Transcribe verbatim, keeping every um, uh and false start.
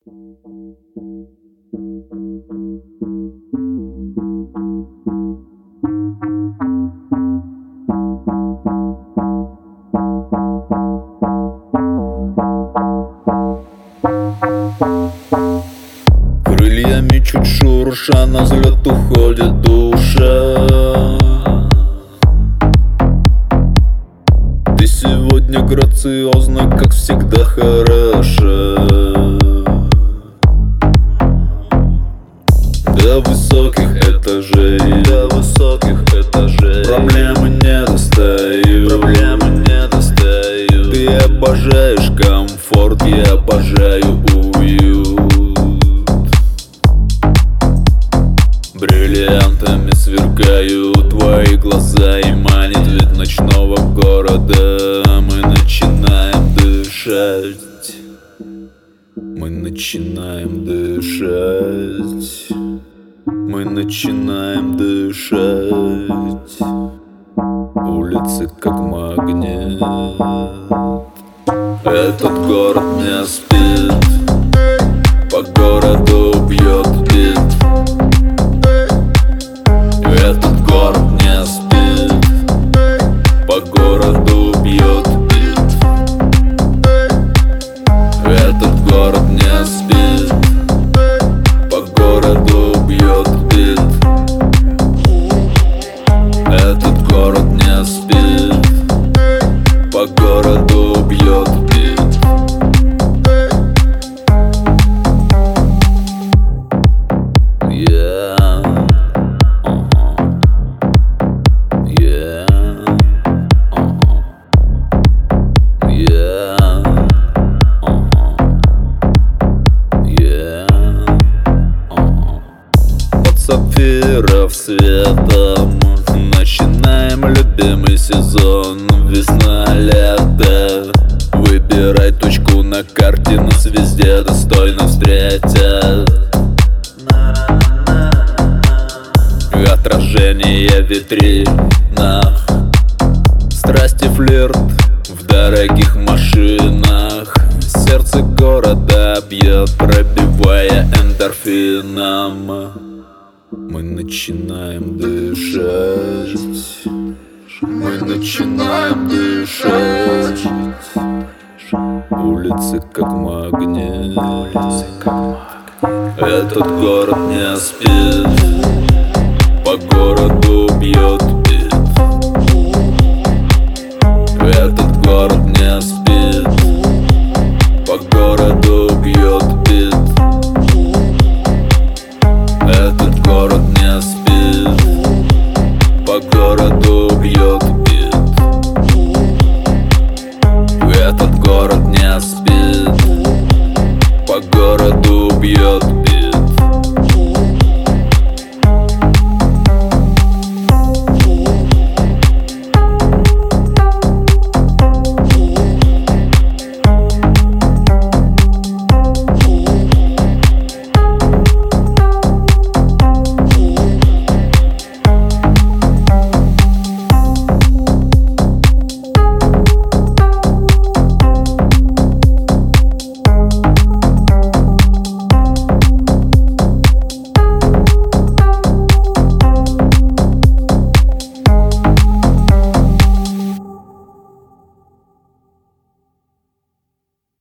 Крыльями чуть шурша, на взлет уходит душа. Ты сегодня грациозна, как всегда хороша. До высоких этажей, до высоких этажей проблемы не достаю, проблемы не достаю. Ты обожаешь комфорт, я обожаю уют. Бриллиантами сверкают твои глаза и манит вид ночного города. Мы начинаем дышать, мы начинаем дышать, мы начинаем дышать. Улицы как магнит, этот город не спит, по городу бьет бит. Этот город не спит, по городу бьет бит. Этот город не спит, по городу бьет бит. Этот город не спит, по городу бьет бит. Yeah. Сапфиров светом начинаем любимый сезон. Весна-лето, выбирай точку на карте, нас везде достойно встретят. Отражение в витринах, страсти, флирт в дорогих машинах. Сердце города бьет, пробивая эндорфином. Мы начинаем дышать, мы начинаем дышать. Улицы как магнит, этот город не спит, по городу